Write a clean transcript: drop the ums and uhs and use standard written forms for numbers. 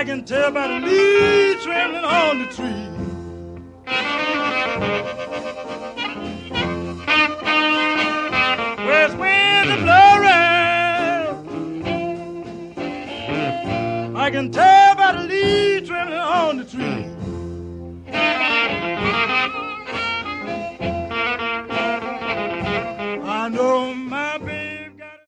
I can tell by the leaves trembling on the tree. West winds are blowing. I can tell by the leaves trembling on the tree.